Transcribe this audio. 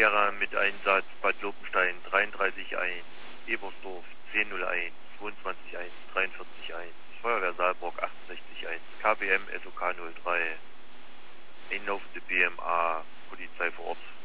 Gera mit Einsatz Bad Lobenstein 33-1, Ebersdorf 10-01, 22-1, 43-1, Feuerwehr Saalburg 68-1, KBM SOK 03, einlaufende BMA, Polizei vor Ort